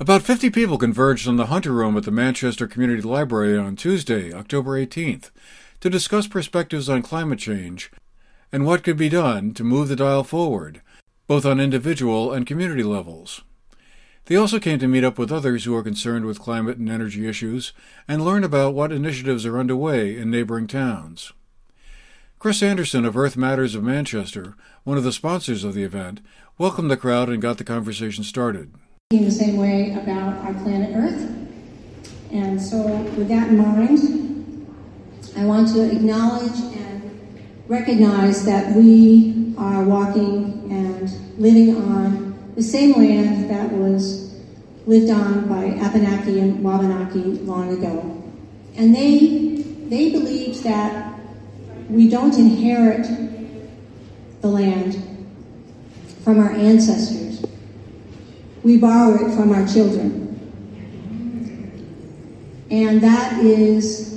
About 50 people converged on the Hunter Room at the Manchester Community Library on Tuesday, October 18th, to discuss perspectives on climate change and what could be done to move the dial forward, both on individual and community levels. They also came to meet up with others who are concerned with climate and energy issues and learn about what initiatives are underway in neighboring towns. Chris Anderson of Earth Matters of Manchester, one of the sponsors of the event, welcomed the crowd and got the conversation started. In the same way about our planet Earth. And so with that in mind, I want to acknowledge and recognize that we are walking and living on the same land that was lived on by Abenaki and Wabanaki long ago. And they believed that we don't inherit the land from our ancestors. We borrow it from our children. And that is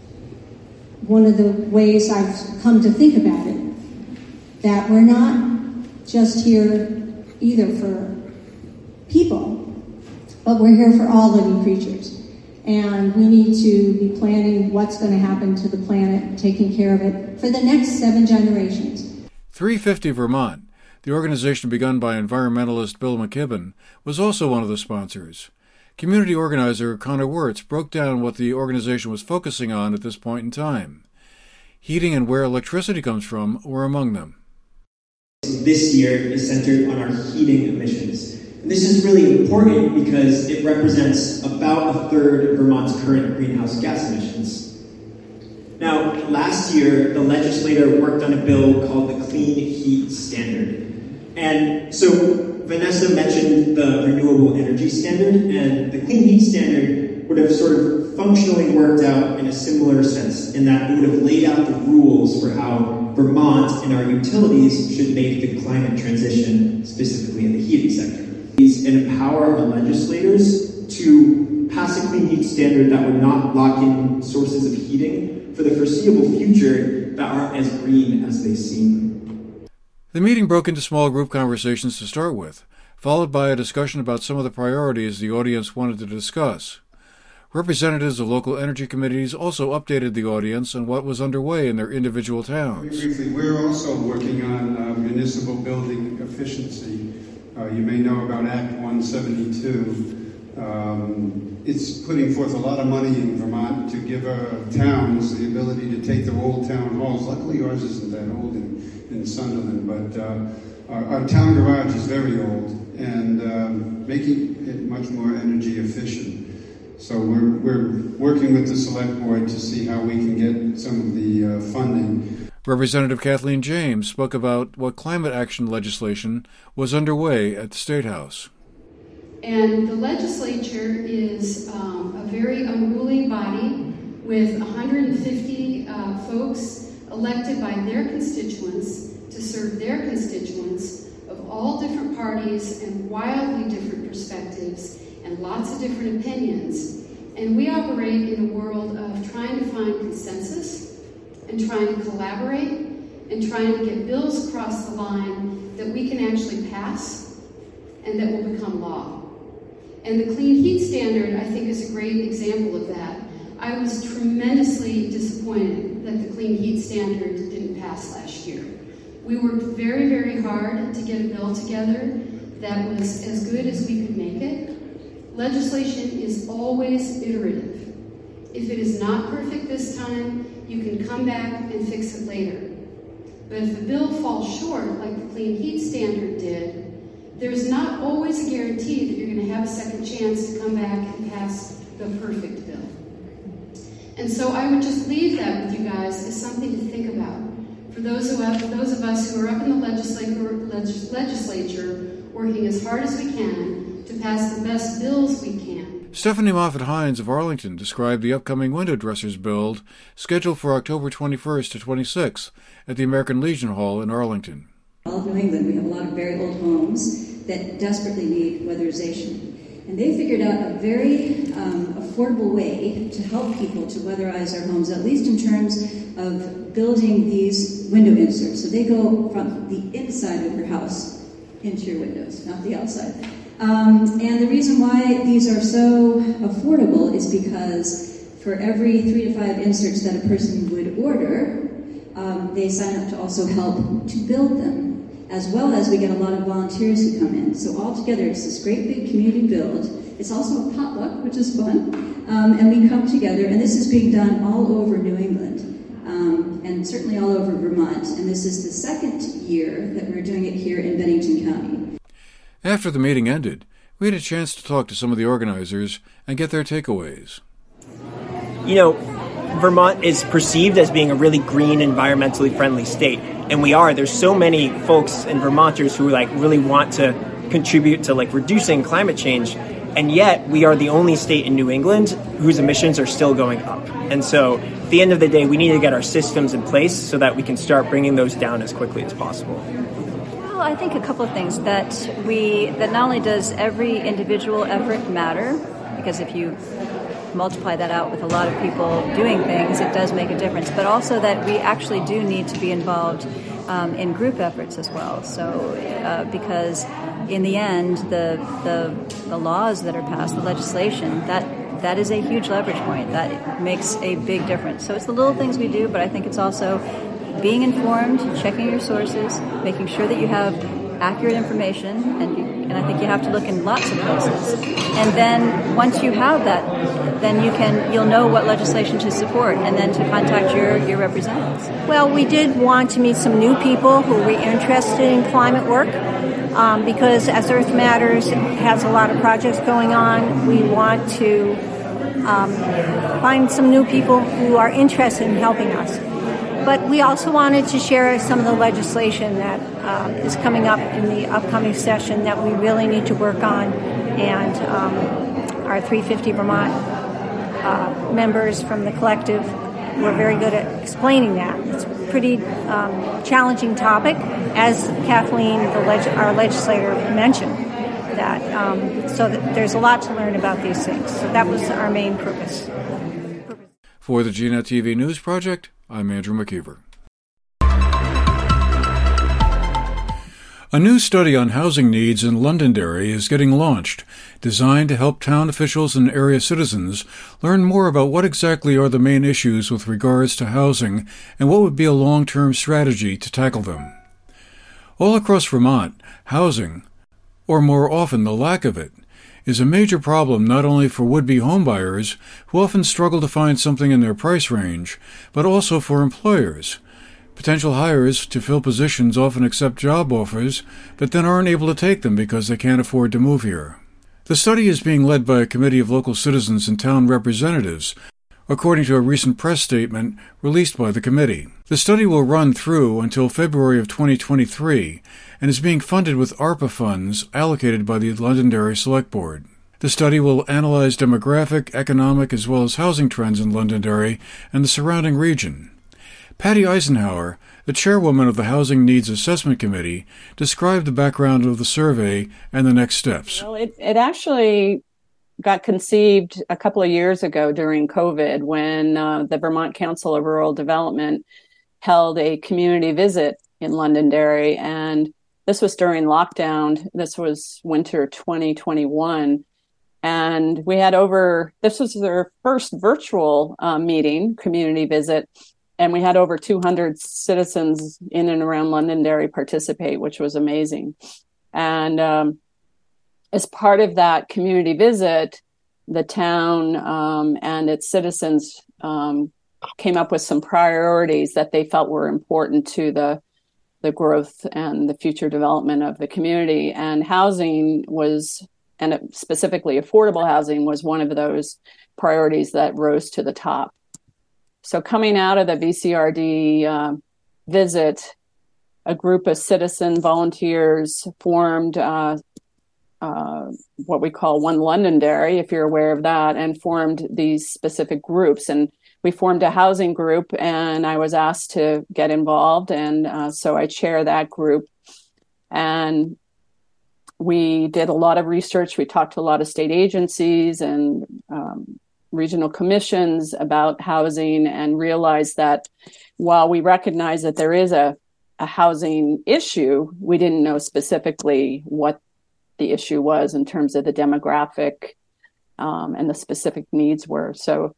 one of the ways I've come to think about it, that we're not just here either for people, but we're here for all living creatures. And we need to be planning what's going to happen to the planet, taking care of it for the next 7 generations. 350 Vermont, the organization begun by environmentalist Bill McKibben, was also one of the sponsors. Community organizer Connor Wirtz broke down what the organization was focusing on at this point in time. Heating and where electricity comes from were among them. This year is centered on our heating emissions. And this is really important because it represents about a third of Vermont's current greenhouse gas emissions. Now, last year, the legislator worked on a bill called the Clean Heat Standard. And so Vanessa mentioned the Renewable Energy Standard, and the Clean Heat Standard would have sort of functionally worked out in a similar sense, in that it would have laid out the rules for how Vermont and our utilities should make the climate transition, specifically in the heating sector. And empower our legislators to pass a Clean Heat Standard that would not lock in sources of heating for the foreseeable future that aren't as green as they seem. The meeting broke into small group conversations to start with, followed by a discussion about some of the priorities the audience wanted to discuss. Representatives of local energy committees also updated the audience on what was underway in their individual towns. Briefly, we're also working on municipal building efficiency. You may know about Act 172. It's putting forth a lot of money in Vermont to give towns the ability to take their old town halls. Luckily, ours isn't that old in Sunderland, but our town garage is very old, and making it much more energy efficient. So we're working with the select board to see how we can get some of the funding. Representative Kathleen James spoke about what climate action legislation was underway at the State House. And the legislature is a very unruly body with 150 folks elected by their constituents to serve their constituents of all different parties and wildly different perspectives and lots of different opinions. And we operate in a world of trying to find consensus and trying to collaborate and trying to get bills across the line that we can actually pass and that will become law. And the Clean Heat Standard, I think, is a great example of that. I was tremendously disappointed that the Clean Heat Standard didn't pass last year. We worked very, very hard to get a bill together that was as good as we could make it. Legislation is always iterative. If it is not perfect this time, you can come back and fix it later. But if a bill falls short, like the Clean Heat Standard did, there's not always a guarantee that you're going to have a second chance to come back and pass the perfect bill. And so I would just leave that with you guys as something to think about. For those of us who are up in the legislature working as hard as we can to pass the best bills we can. Stephanie Moffat-Hines of Arlington described the upcoming window dressers build scheduled for October 21st to 26th at the American Legion Hall in Arlington. All of New England, we have a lot of very old homes that desperately need weatherization. And they figured out a very affordable way to help people to weatherize our homes, at least in terms of building these window inserts. So they go from the inside of your house into your windows, not the outside. And the reason why these are so affordable is because for every 3 to 5 inserts that a person would order, they sign up to also help to build them, as well as we get a lot of volunteers who come in. So altogether, it's this great big community build. It's also a potluck, which is fun, and we come together, and this is being done all over New England, and certainly all over Vermont, and this is the second year that we're doing it here in Bennington County. After the meeting ended, we had a chance to talk to some of the organizers and get their takeaways. You know, Vermont is perceived as being a really green, environmentally friendly state, and we are. There's so many folks and Vermonters who really want to contribute to reducing climate change, and yet we are the only state in New England whose emissions are still going up. And so at the end of the day, we need to get our systems in place so that we can start bringing those down as quickly as possible. Well, I think a couple of things that not only does every individual effort matter, because if you multiply that out with a lot of people doing things, it does make a difference, but also that we actually do need to be involved in group efforts as well. So because in the end, the laws that are passed, the legislation, that is a huge leverage point. That makes a big difference. So it's the little things we do, but I think it's also being informed, checking your sources, making sure that you have accurate information, and I think you have to look in lots of places. And then once you have that, then you'll know what legislation to support, and then to contact your representatives. Well, we did want to meet some new people who were interested in climate work, because as Earth Matters has a lot of projects going on, we want to find some new people who are interested in helping us. But we also wanted to share some of the legislation that is coming up in the upcoming session that we really need to work on. And our 350 Vermont members from the collective were very good at explaining that. It's a pretty challenging topic, as Kathleen, our legislator, mentioned. So that there's a lot to learn about these things. So that was our main purpose. For the GNet TV News Project, I'm Andrew McKeever. A new study on housing needs in Londonderry is getting launched, designed to help town officials and area citizens learn more about what exactly are the main issues with regards to housing and what would be a long-term strategy to tackle them. All across Vermont, housing, or more often the lack of it, is a major problem not only for would-be homebuyers, who often struggle to find something in their price range, but also for employers. Potential hires to fill positions often accept job offers, but then aren't able to take them because they can't afford to move here. The study is being led by a committee of local citizens and town representatives, according to a recent press statement released by the committee. The study will run through until February of 2023 and is being funded with ARPA funds allocated by the Londonderry Select Board. The study will analyze demographic, economic, as well as housing trends in Londonderry and the surrounding region. Patty Eisenhower, the chairwoman of the Housing Needs Assessment Committee, described the background of the survey and the next steps. Well, it actually got conceived a couple of years ago during COVID, when the Vermont Council of Rural Development held a community visit in Londonderry, and this was during lockdown. This was winter 2021. And we had this was their first virtual community visit. And we had over 200 citizens in and around Londonderry participate, which was amazing. And as part of that community visit, the town and its citizens came up with some priorities that they felt were important to the growth and the future development of the community. And housing and specifically affordable housing, was one of those priorities that rose to the top. So coming out of the VCRD visit, a group of citizen volunteers formed what we call One Londonderry, if you're aware of that, and formed these specific groups. And we formed a housing group, and I was asked to get involved. And so I chair that group. And we did a lot of research. We talked to a lot of state agencies and regional commissions about housing, and realized that while we recognize that there is a a housing issue, we didn't know specifically what the issue was in terms of the demographic and the specific needs were. So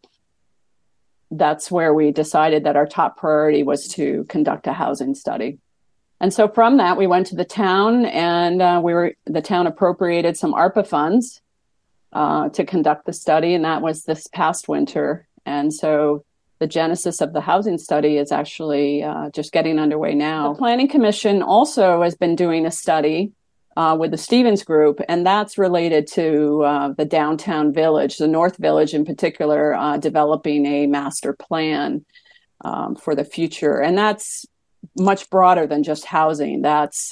that's where we decided that our top priority was to conduct a housing study. And so from that, we went to the town, and the town appropriated some ARPA funds to conduct the study, and that was this past winter. And so the genesis of the housing study is actually just getting underway now. The Planning Commission also has been doing a study with the Stevens Group, and that's related to the downtown village, the North Village in particular, developing a master plan for the future. And that's much broader than just housing. That's,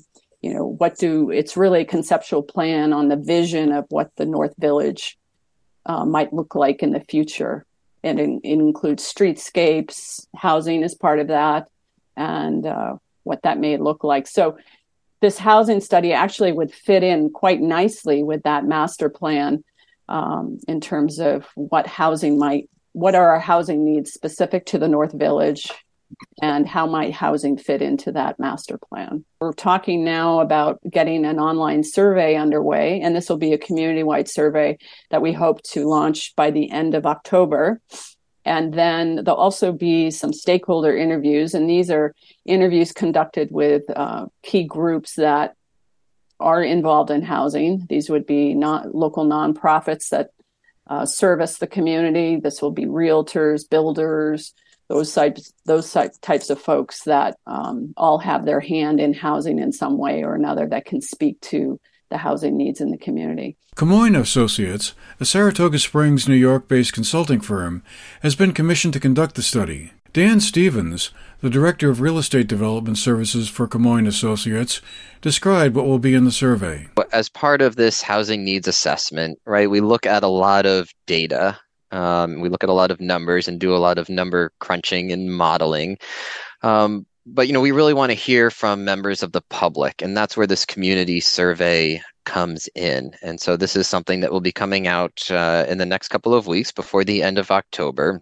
it's really a conceptual plan on the vision of what the North Village might look like in the future. And it includes streetscapes, housing is part of that, and what that may look like. So this housing study actually would fit in quite nicely with that master plan in terms of what are our housing needs specific to the North Village, and how might housing fit into that master plan. We're talking now about getting an online survey underway, and this will be a community-wide survey that we hope to launch by the end of October. And then there'll also be some stakeholder interviews, and these are interviews conducted with key groups that are involved in housing. These would be local nonprofits that service the community. This will be realtors, builders, those types of folks that all have their hand in housing in some way or another that can speak to the housing needs in the community. Camoin Associates, a Saratoga Springs, New York-based consulting firm, has been commissioned to conduct the study. Dan Stevens, the Director of Real Estate Development Services for Camoin Associates, described what will be in the survey. As part of this housing needs assessment, right, we look at a lot of data. We look at a lot of numbers and do a lot of number crunching and modeling. But, we really want to hear from members of the public, and that's where this community survey comes in. And so this is something that will be coming out in the next couple of weeks before the end of October.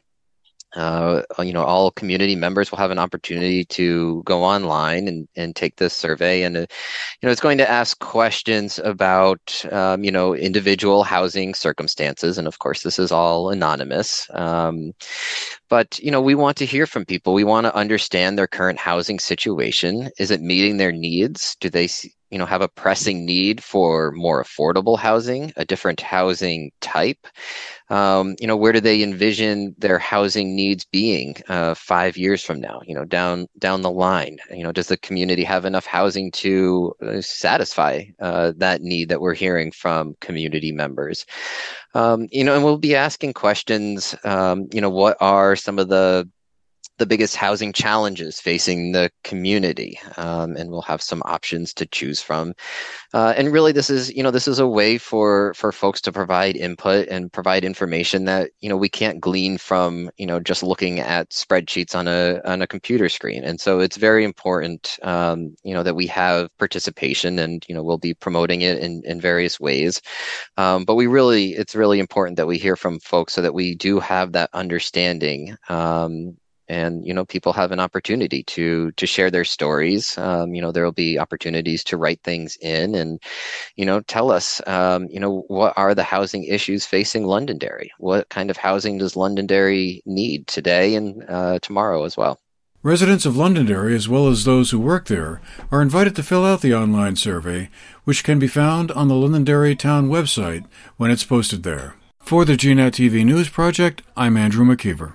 All community members will have an opportunity to go online and take this survey. And, it's going to ask questions about, individual housing circumstances. And of course, this is all anonymous. But, we want to hear from people. We want to understand their current housing situation. Is it meeting their needs? Do they have a pressing need for more affordable housing, a different housing type? Where do they envision their housing needs being 5 years from now, down the line? Does the community have enough housing to satisfy that need that we're hearing from community members? And we'll be asking questions, what are some of the biggest housing challenges facing the community, and we'll have some options to choose from. And really, this is a way for folks to provide input and provide information that we can't glean from just looking at spreadsheets on a computer screen. And so it's very important that we have participation, and we'll be promoting it in various ways. But it's really important that we hear from folks so that we do have that understanding. And, people have an opportunity to share their stories. There will be opportunities to write things in and, tell us, what are the housing issues facing Londonderry? What kind of housing does Londonderry need today and tomorrow as well? Residents of Londonderry, as well as those who work there, are invited to fill out the online survey, which can be found on the Londonderry Town website when it's posted there. For the GNAT TV News Project, I'm Andrew McKeever.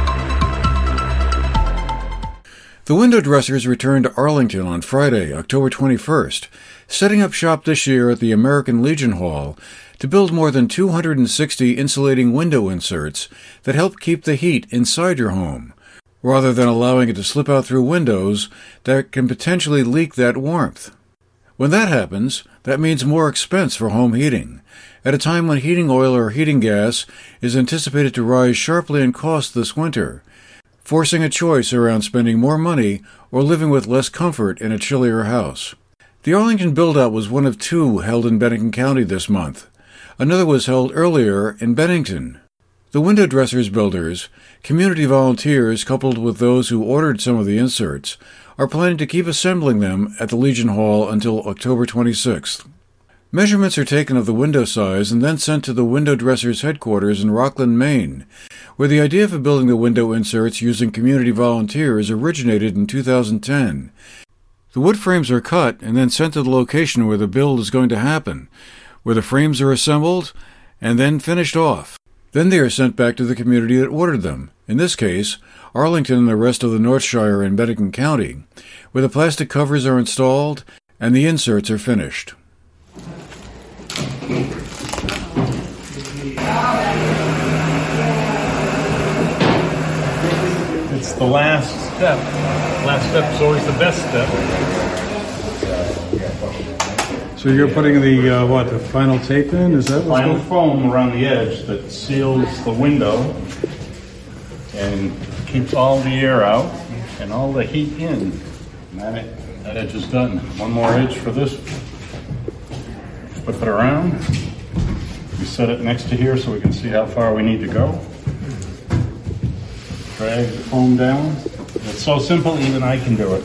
The window dressers returned to Arlington on Friday, October 21st, setting up shop this year at the American Legion Hall to build more than 260 insulating window inserts that help keep the heat inside your home, rather than allowing it to slip out through windows that can potentially leak that warmth. When that happens, that means more expense for home heating, at a time when heating oil or heating gas is anticipated to rise sharply in cost this winter, forcing a choice around spending more money or living with less comfort in a chillier house. The Arlington build-out was one of two held in Bennington County this month. Another was held earlier in Bennington. The window dressers builders, community volunteers coupled with those who ordered some of the inserts, are planning to keep assembling them at the Legion Hall until October 26th. Measurements are taken of the window size and then sent to the window dressers' headquarters in Rockland, Maine, where the idea for building the window inserts using community volunteers originated in 2010. The wood frames are cut and then sent to the location where the build is going to happen, where the frames are assembled and then finished off. Then they are sent back to the community that ordered them, in this case, Arlington and the rest of the North Shire and Bentinck County, where the plastic covers are installed and the inserts are finished. It's the last step. Last step is always the best step. So you're putting the the final tape in? Is that Final foam around the edge that seals the window and keeps all the air out and all the heat in. And that edge is done. One more edge for this. Flip it around. We set it next to here so we can see how far we need to go. Drag the foam down. It's so simple, even I can do it.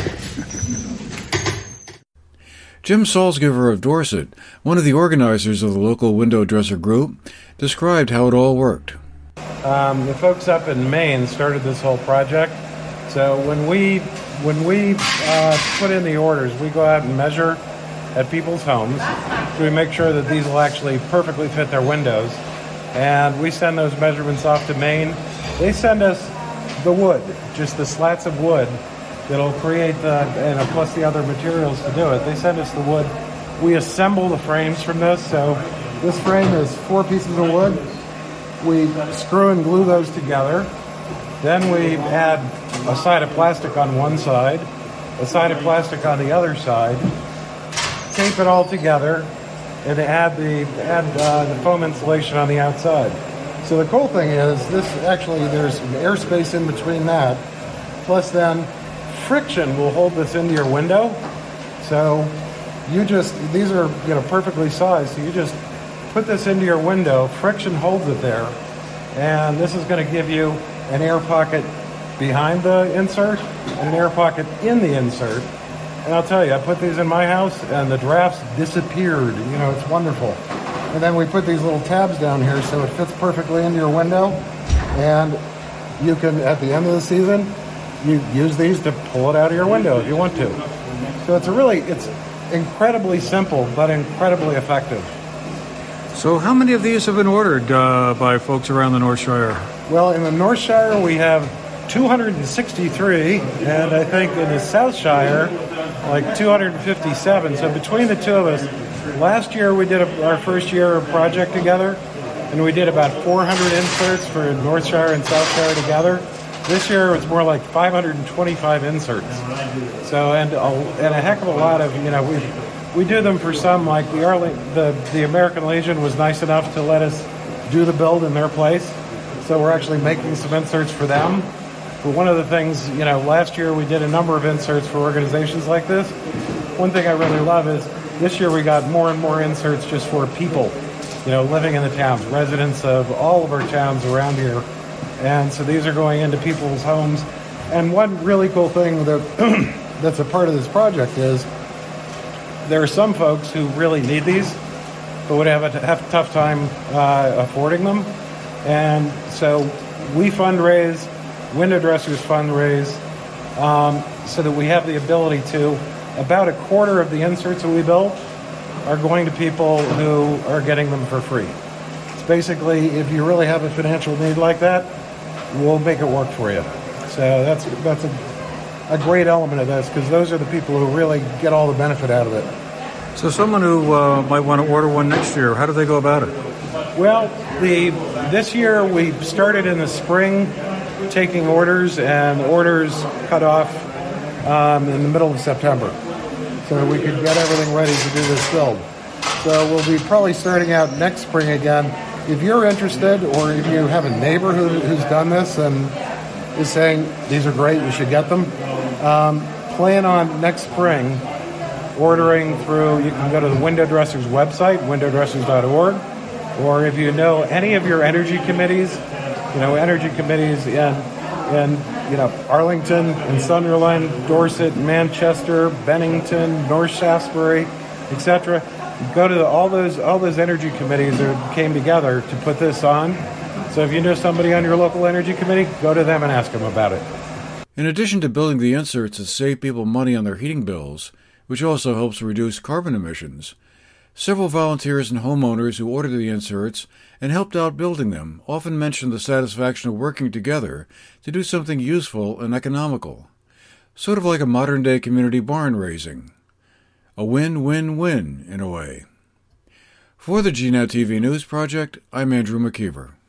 Jim Salzgiver of Dorset, one of the organizers of the local window dresser group, described how it all worked. The folks up in Maine started this whole project. So when we put in the orders, we go out and measure at people's homes. So we make sure that these will actually perfectly fit their windows. And we send those measurements off to Maine. They send us the wood, just the slats of wood that'll create plus the other materials to do it. They send us the wood. We assemble the frames from this. So this frame is 4 pieces of wood. We screw and glue those together. Then we add a side of plastic on one side, a side of plastic on the other side, tape it all together, and add the foam insulation on the outside. So the cool thing is there's airspace in between that, plus then friction will hold this into your window. So these are perfectly sized, so you just put this into your window, friction holds it there, and this is going to give you an air pocket behind the insert and an air pocket in the insert. And I'll tell you, I put these in my house and the drafts disappeared. It's wonderful. And then we put these little tabs down here so it fits perfectly into your window. And you can, at the end of the season, you use these to pull it out of your window if you want to. So it's incredibly simple, but incredibly effective. So how many of these have been ordered by folks around the North Shire? Well, in the North Shire, we have 263, and I think in the South Shire, like 257. So between the two of us, last year we did our first year of project together, and we did about 400 inserts for North Shire and South Shire together. This year it's more like 525 inserts. So and a heck of a lot of we do them for some, like the American Legion was nice enough to let us do the build in their place. So we're actually making some inserts for them. But one of the things, last year we did a number of inserts for organizations like this. One thing I really love is this year we got more and more inserts just for people, living in the towns, residents of all of our towns around here. And so these are going into people's homes. And one really cool thing that's a part of this project is there are some folks who really need these, but would have a tough time affording them. And so we fundraise, window dressers fundraise, so that we have the ability to, about a quarter of the inserts that we built are going to people who are getting them for free. It's basically, if you really have a financial need like that, we'll make it work for you. So that's a great element of this, because those are the people who really get all the benefit out of it. So someone who might want to order one next year, how do they go about it? Well, this year we started in the spring taking orders, and orders cut off in the middle of September, so we could get everything ready to do this build. So we'll be probably starting out next spring again. If you're interested, or if you have a neighbor who's done this and is saying these are great, we should get them, plan on next spring ordering through. You can go to the Window Dressers website, windowdressers.org, or if you know any of your energy committees in in, Arlington and Sunderland, Dorset, Manchester, Bennington, North Shaftesbury, etc. Go to all those energy committees that came together to put this on. So if you know somebody on your local energy committee, go to them and ask them about it. In addition to building the inserts that save people money on their heating bills, which also helps reduce carbon emissions, several volunteers and homeowners who ordered the inserts and helped out building them often mentioned the satisfaction of working together to do something useful and economical, sort of like a modern-day community barn raising. A win-win-win, in a way. For the GNAT TV News Project, I'm Andrew McKeever.